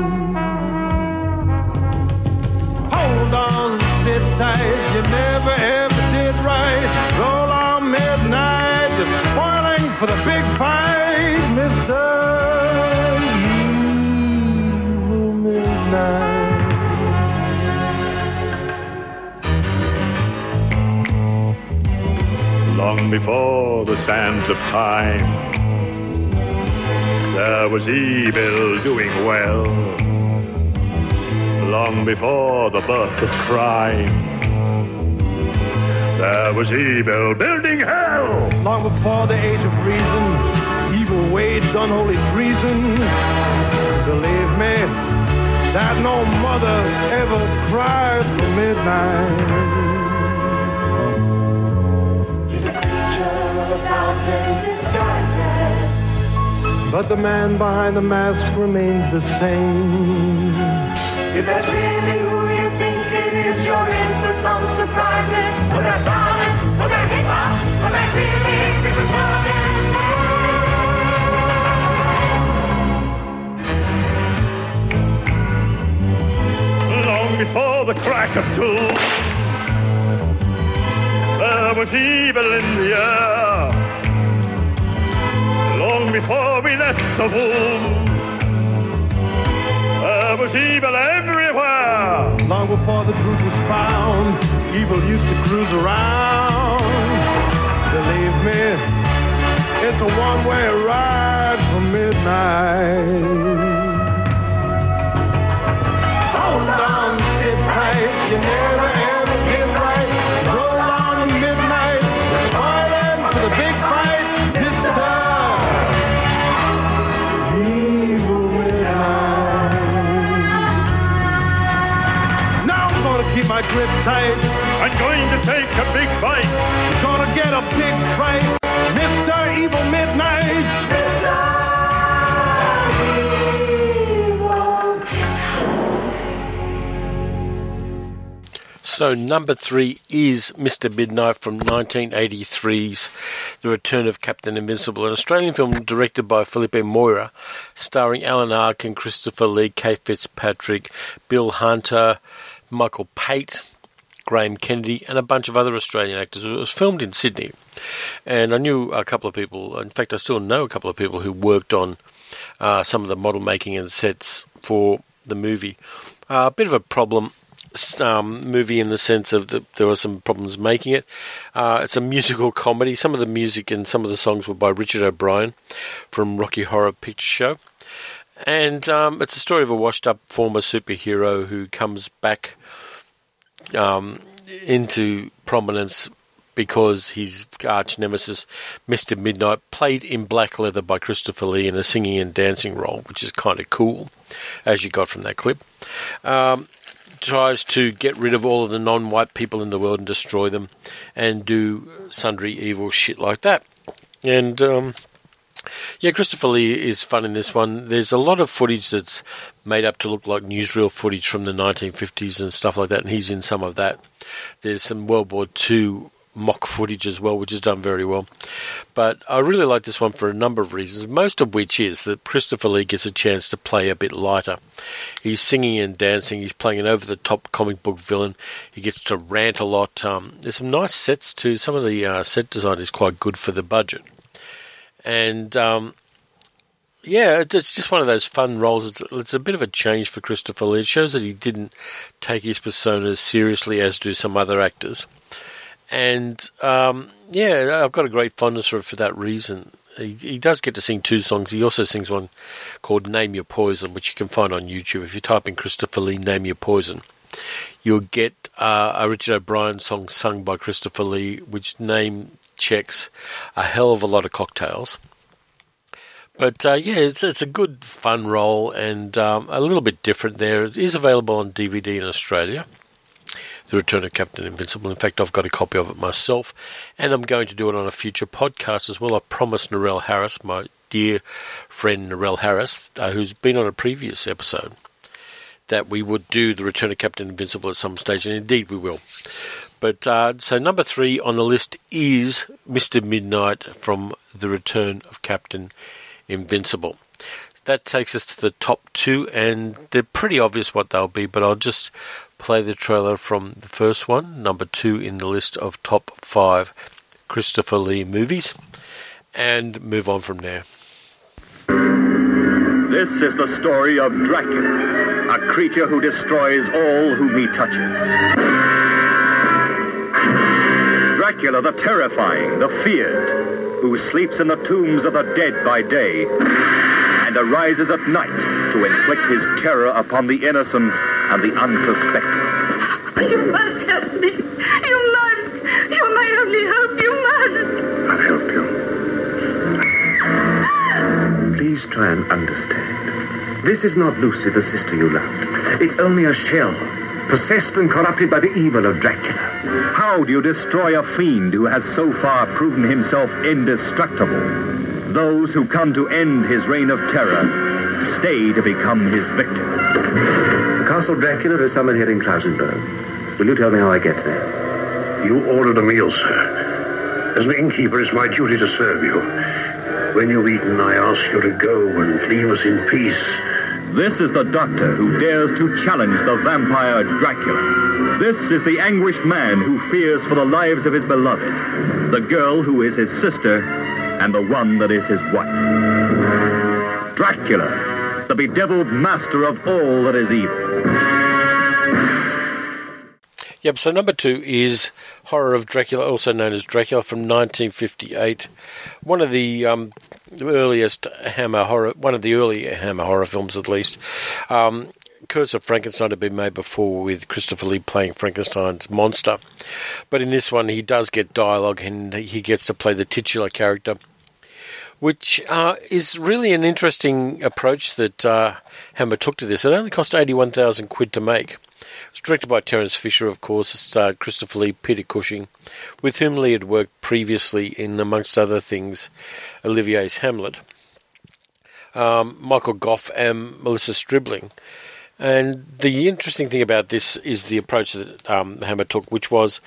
Hold on, sit tight, you never ever did right. Roll on midnight, you're spoiling for the big fight, Mr. Evil Midnight. Long before the sands of time, there was evil doing well. Long before the birth of crime, there was evil building hell. Long before the age of reason, evil waged unholy treason. Believe me, that no mother ever cried for midnight. He's a creature of a thousand disguises, but the man behind the mask remains the same. If that's really who you think it is, you're in for some surprises. Was that Sonic? Was that hip-hop? Was that really? This is Morgan. Long before the crack of two, there was evil in the air. Long before we left the womb, there was evil everywhere. Long before the truth was found, evil used to cruise around. Believe me, it's a one-way ride from midnight. tight. I'm going to take a big bite. You're gonna get a big fright, Mr. Evil Midnight. Mr. So number 3 is Mr. Midnight from 1983's The Return of Captain Invincible, an Australian film directed by Felipe Moira, starring Alan Arkin, Christopher Lee, Kate Fitzpatrick, Bill Hunter, Michael Pate, Graham Kennedy, and a bunch of other Australian actors. It was filmed in Sydney, and I knew a couple of people, in fact I still know a couple of people who worked on some of the model making and sets for the movie. A bit of a problem movie in the sense of that there were some problems making it. It's a musical comedy. Some of the music and some of the songs were by Richard O'Brien from Rocky Horror Picture Show. And it's a story of a washed-up former superhero who comes back into prominence because his arch nemesis, Mr. Midnight, played in black leather by Christopher Lee in a singing and dancing role, which is kind of cool, as you got from that clip. Tries to get rid of all of the non-white people in the world and destroy them and do sundry evil shit like that. And, Christopher Lee is fun in this one. There's a lot of footage that's made up to look like newsreel footage from the 1950s and stuff like that, and he's in some of that. There's some World War II mock footage as well, which is done very well. But I really like this one for a number of reasons, most of which is that Christopher Lee gets a chance to play a bit lighter. He's singing and dancing, he's playing an over-the-top comic book villain, he gets to rant a lot. There's some nice sets too. Some of the set design is quite good for the budget. And it's just one of those fun roles. It's a bit of a change for Christopher Lee. It shows that he didn't take his persona as seriously as do some other actors. And, I've got a great fondness for that reason. He does get to sing 2 songs. He also sings one called Name Your Poison, which you can find on YouTube. If you type in Christopher Lee, Name Your Poison, you'll get a Richard O'Brien song sung by Christopher Lee, which name checks a hell of a lot of cocktails. But, it's a good, fun role and a little bit different there. It is available on DVD in Australia. The Return of Captain Invincible. In fact, I've got a copy of it myself, and I'm going to do it on a future podcast as well. I promised Narelle Harris, my dear friend Narelle Harris, who's been on a previous episode, that we would do The Return of Captain Invincible at some stage, and indeed we will. But so number 3 on the list is Mr. Midnight from The Return of Captain Invincible. That takes us to the top 2, and they're pretty obvious what they'll be, but I'll just play the trailer from the first one, number 2 in the list of top 5 Christopher Lee movies, and move on from there. This is the story of Dracula, a creature who destroys all whom he touches. Dracula the terrifying, the feared, who sleeps in the tombs of the dead by day and arises at night to inflict his terror upon the innocent and the unsuspecting. You must help me. You must. You're my only hope. You must. I'll help you. Please try and understand. This is not Lucy, the sister you loved. It's only a shell, possessed and corrupted by the evil of Dracula. How do you destroy a fiend who has so far proven himself indestructible? Those who come to end his reign of terror stay to become his victims. The Castle Dracula is somewhere here in Klausenberg. Will you tell me how I get there? You ordered a meal, sir. As an innkeeper, it's my duty to serve you. When you've eaten, I ask you to go and leave us in peace. This is the doctor who dares to challenge the vampire Dracula. This is the anguished man who fears for the lives of his beloved, the girl who is his sister, and the one that is his wife. Dracula, the bedeviled master of all that is evil. Yep, so number 2 is Horror of Dracula, also known as Dracula, from 1958. One of the earliest Hammer horror, one of the early Hammer horror films at least. Curse of Frankenstein had been made before with Christopher Lee playing Frankenstein's monster. But in this one he does get dialogue and he gets to play the titular character, which is really an interesting approach that Hammer took to this. It only cost 81,000 quid to make. It was directed by Terence Fisher, of course. It starred Christopher Lee, Peter Cushing, with whom Lee had worked previously in, amongst other things, Olivier's Hamlet, Michael Gough and Melissa Stribling. And the interesting thing about this is the approach that Hammer took, which was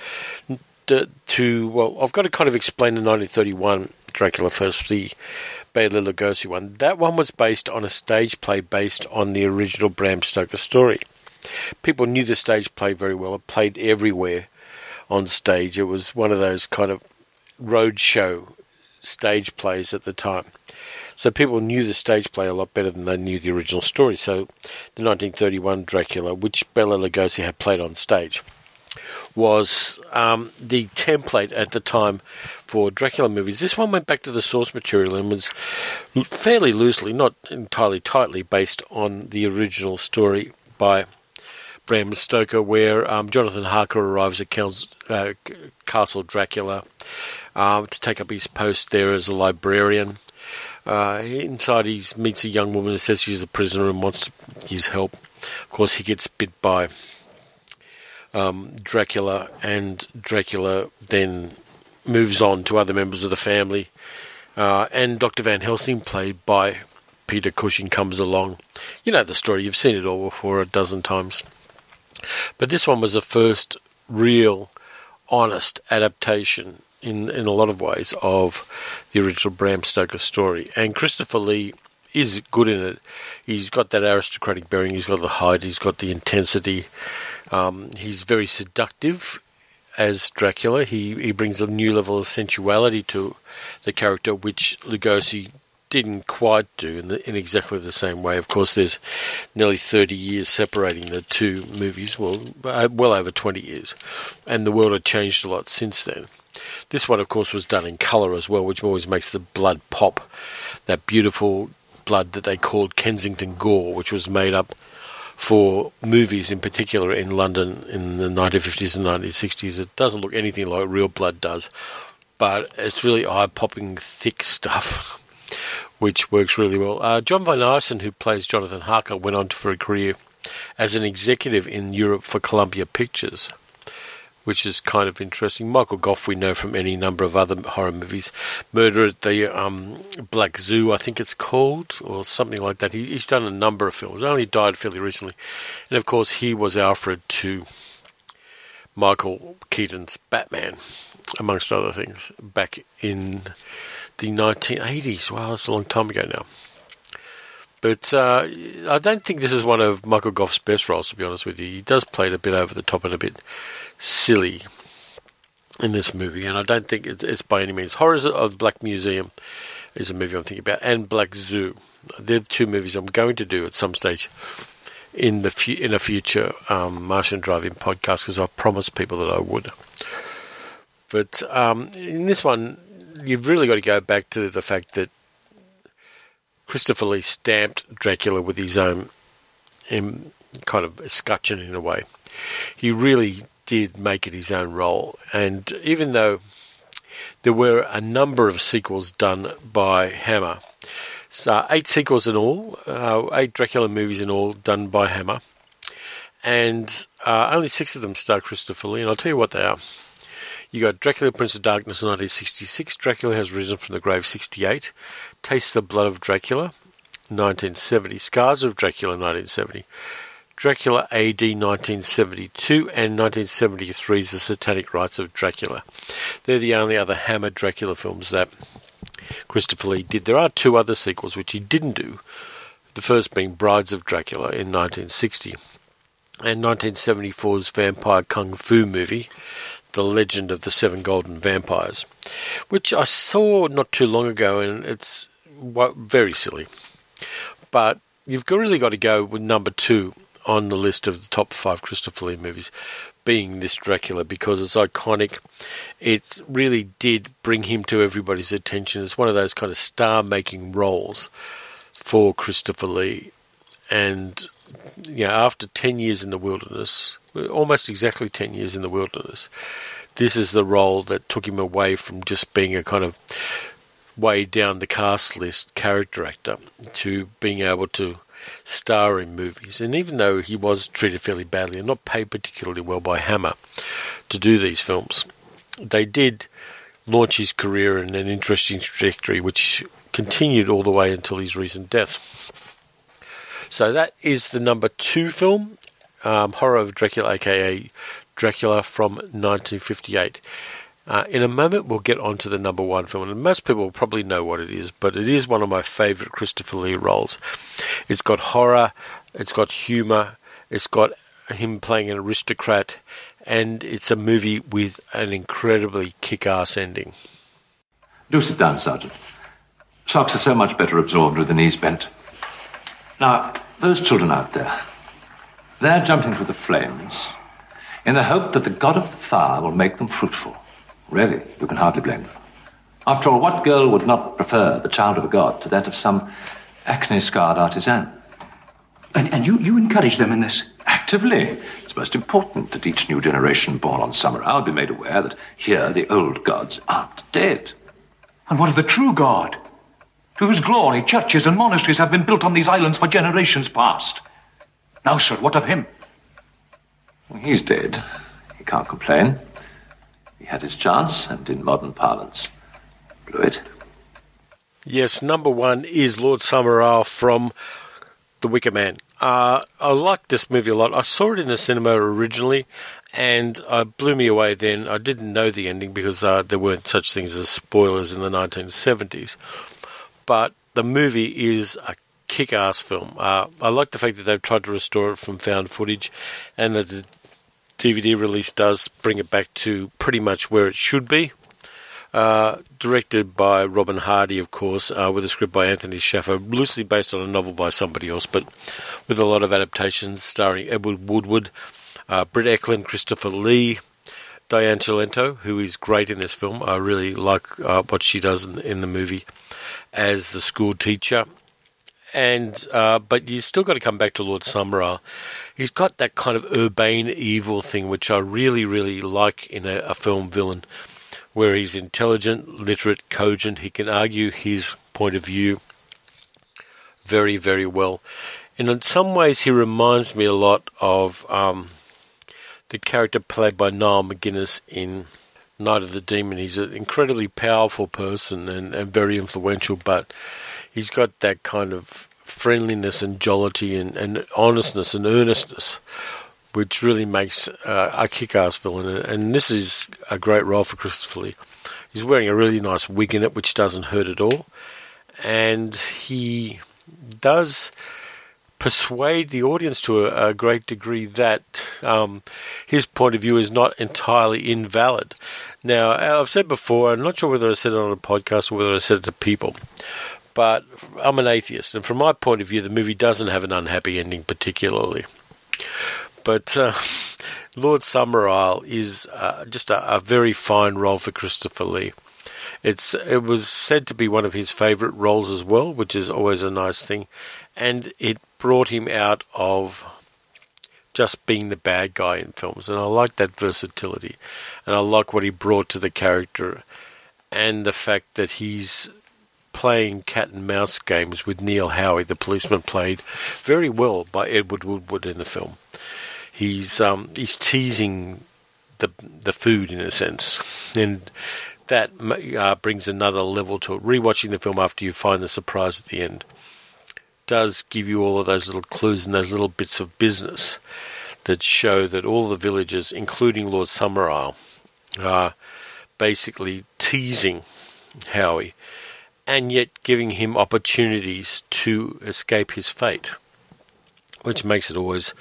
I've got to kind of explain the 1931 Dracula first, the Bela Lugosi one. That one was based on a stage play based on the original Bram Stoker story. People knew the stage play very well. It played everywhere on stage. It was one of those kind of roadshow stage plays at the time. So people knew the stage play a lot better than they knew the original story. So the 1931 Dracula, which Bela Lugosi had played on stage, was the template at the time for Dracula movies. This one went back to the source material and was fairly loosely, not entirely tightly, based on the original story by Bram Stoker, where Jonathan Harker arrives at Castle Dracula to take up his post there as a librarian. Inside he meets a young woman who says she's a prisoner and wants his help. Of course, he gets bit by Dracula, and Dracula then moves on to other members of the family, and Dr. Van Helsing, played by Peter Cushing, comes along. You know the story, you've seen it all before a dozen times. But this one was the first real, honest adaptation in a lot of ways of the original Bram Stoker story. And Christopher Lee is good in it. He's got that aristocratic bearing, he's got the height, he's got the intensity. He's very seductive as Dracula. He brings a new level of sensuality to the character, which Lugosi didn't quite do in exactly the same way. Of course, there's nearly 30 years separating the two movies, well over 20 years, and the world had changed a lot since then. This one, of course, was done in colour as well, which always makes the blood pop. That beautiful blood that they called Kensington Gore, which was made up for movies in particular in London in the 1950s and 1960s. It doesn't look anything like real blood does, but it's really eye-popping, thick stuff, which works really well. John Van Eysen, who plays Jonathan Harker, went on for a career as an executive in Europe for Columbia Pictures, which is kind of interesting. Michael Gough we know from any number of other horror movies. Murder at the Black Zoo, I think it's called, or something like that. He's done a number of films. Only died fairly recently. And, of course, he was Alfred to Michael Keaton's Batman, amongst other things, back in the 1980s. Wow, that's a long time ago now. But I don't think this is one of Michael Gough's best roles, to be honest with you. He does play it a bit over the top and a bit silly in this movie, and I don't think it's by any means. Horrors of the Black Museum is a movie I'm thinking about, and Black Zoo. They're the two movies I'm going to do at some stage in a future Martian Drive-In podcast, because I've promised people that I would. But in this one, you've really got to go back to the fact that Christopher Lee stamped Dracula with his own kind of escutcheon in a way. He really did make it his own role. And even though there were a number of sequels done by Hammer, so 8 sequels in all, 8 Dracula movies in all done by Hammer, and only 6 of them star Christopher Lee, and I'll tell you what they are. You got Dracula, Prince of Darkness, 1966. Dracula Has Risen from the Grave, 68. Taste the Blood of Dracula, 1970. Scars of Dracula, 1970. Dracula AD, 1972. And 1973's The Satanic Rites of Dracula. They're the only other Hammer Dracula films that Christopher Lee did. There are 2 other sequels which he didn't do. The first being Brides of Dracula in 1960. And 1974's vampire kung fu movie, The Legend of the 7 Golden Vampires, which I saw not too long ago, and it's very silly. But you've really got to go with number 2 on the list of the top 5 Christopher Lee movies, being this Dracula, because it's iconic. It really did bring him to everybody's attention. It's one of those kind of star-making roles for Christopher Lee. And after 10 years in the wilderness, almost exactly 10 years in the wilderness, this is the role that took him away from just being a kind of way down the cast list character actor to being able to star in movies. And even though he was treated fairly badly and not paid particularly well by Hammer to do these films, they did launch his career in an interesting trajectory, which continued all the way until his recent death. So that is the number 2 film, Horror of Dracula, aka Dracula from 1958. In a moment, we'll get on to the number 1 film, and most people will probably know what it is, but it is one of my favourite Christopher Lee roles. It's got horror, it's got humour, it's got him playing an aristocrat, and it's a movie with an incredibly kick-ass ending. Do sit down, Sergeant. Socks are so much better absorbed with the knees bent. Now, those children out there, they're jumping through the flames in the hope that the god of fire will make them fruitful. Really, you can hardly blame them. After all, what girl would not prefer the child of a god to that of some acne-scarred artisan? And you encourage them in this? Actively. It's most important that each new generation born on Summerisle be made aware that here the old gods aren't dead. And what of the true god, to whose glory churches and monasteries have been built on these islands for generations past? Now, sir, what of him? Well, he's dead. He can't complain. He had his chance, and in modern parlance, blew it. Yes, number 1 is Lord Summerisle from The Wicker Man. I liked this movie a lot. I saw it in the cinema originally, and it blew me away then. I didn't know the ending because there weren't such things as spoilers in the 1970s. But the movie is a kick-ass film. I like the fact that they've tried to restore it from found footage, and that the DVD release does bring it back to pretty much where it should be. Directed by Robin Hardy, of course, with a script by Anthony Shaffer, loosely based on a novel by somebody else, but with a lot of adaptations, starring Edward Woodward, Britt Eklund, Christopher Lee, Diane Cilento, who is great in this film. I really like what she does in the movie as the school teacher. And but you still got to come back to Lord Summerisle. He's got that kind of urbane evil thing, which I really, really like in a film villain, where he's intelligent, literate, cogent. He can argue his point of view very, very well. And in some ways, he reminds me a lot of the character played by Niall McGuinness in Night of the Demon. He's an incredibly powerful person and very influential, but he's got that kind of friendliness and jollity and honestness and earnestness, which really makes a kick-ass villain. And this is a great role for Christopher Lee. He's wearing a really nice wig in it, which doesn't hurt at all. And he does persuade the audience to a great degree that his point of view is not entirely invalid. Now, I've said before, I'm not sure whether I said it on a podcast or whether I said it to people, but I'm an atheist, and from my point of view, the movie doesn't have an unhappy ending particularly. But Lord Summerisle is just a very fine role for Christopher Lee. It was said to be one of his favourite roles as well, which is always a nice thing, and it brought him out of just being the bad guy in films, and I like that versatility, and I like what he brought to the character, and the fact that he's playing cat and mouse games with Neil Howie, the policeman, played very well by Edward Woodward in the film. He's teasing the food in a sense, and that brings another level to it. Rewatching the film after you find the surprise at the end does give you all of those little clues and those little bits of business that show that all the villagers, including Lord Summerisle, are basically teasing Howie and yet giving him opportunities to escape his fate, which makes it always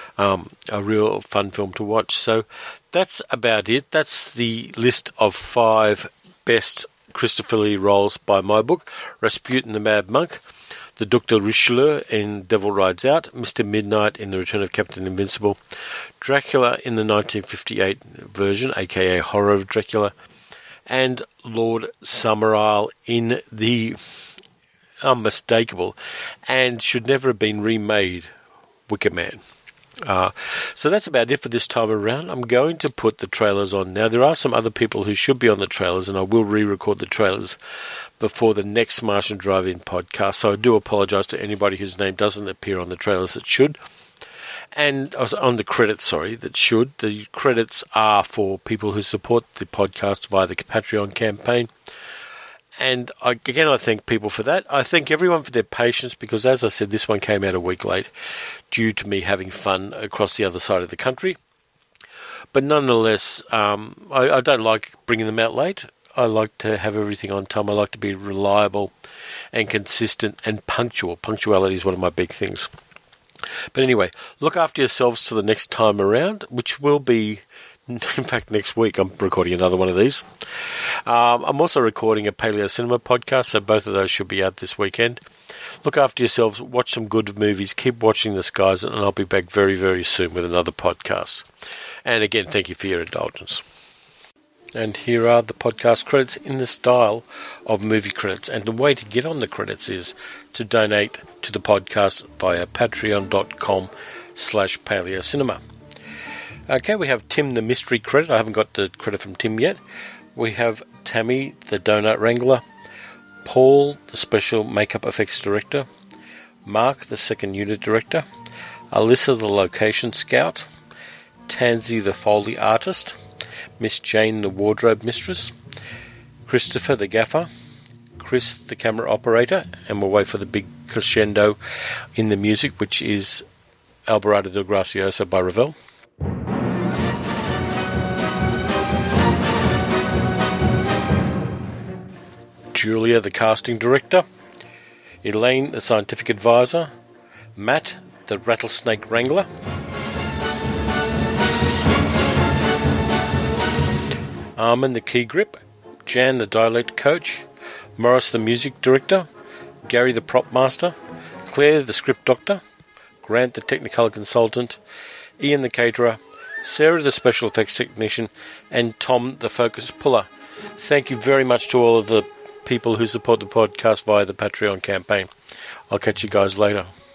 a real fun film to watch. So that's about it. That's the list of 5 best Christopher Lee roles by my book: Rasputin the Mad Monk, the Duc de Richelieu in Devil Rides Out, Mr. Midnight in The Return of Captain Invincible, Dracula in the 1958 version, aka Horror of Dracula, and Lord Summerisle in the unmistakable and should never have been remade Wicker Man. So that's about it for this time around. I'm going to put the trailers on now. There are some other people who should be on the trailers, and I will re-record the trailers before the next Martian Drive-In podcast. So I do apologise to anybody whose name doesn't appear on the trailers that should. And on the credits, that should. The credits are for people who support the podcast via the Patreon campaign. And I thank people for that. I thank everyone for their patience because, as I said, this one came out a week late due to me having fun across the other side of the country. But nonetheless, I don't like bringing them out late. I like to have everything on time. I like to be reliable and consistent and punctual. Punctuality is one of my big things. But anyway, look after yourselves till the next time around, which will be, in fact, next week. I'm recording another one of these. I'm also recording a Paleo Cinema podcast, so both of those should be out this weekend. Look after yourselves, watch some good movies, keep watching the skies, and I'll be back very, very soon with another podcast. And again, thank you for your indulgence. And here are the podcast credits in the style of movie credits. And the way to get on the credits is to donate to the podcast via patreon.com/paleocinema. Okay, we have Tim the Mystery credit. I haven't got the credit from Tim yet. We have Tammy the Donut Wrangler, Paul the Special Makeup Effects Director, Mark the Second Unit Director, Alyssa the Location Scout, Tansy the Foley Artist, Miss Jane the Wardrobe Mistress, Christopher the Gaffer, Chris the Camera Operator, and we'll wait for the big crescendo in the music, which is Alvarado del Gracioso by Ravel. Julia the Casting Director, Elaine the Scientific Advisor, Matt the Rattlesnake Wrangler, Armin the Key Grip, Jan the Dialect Coach, Morris the Music Director, Gary the Prop Master, Claire the Script Doctor, Grant the Technicolor Consultant, Ian the Caterer, Sarah the Special Effects Technician, and Tom the Focus Puller. Thank you very much to all of the people who support the podcast via the Patreon campaign. I'll catch you guys later.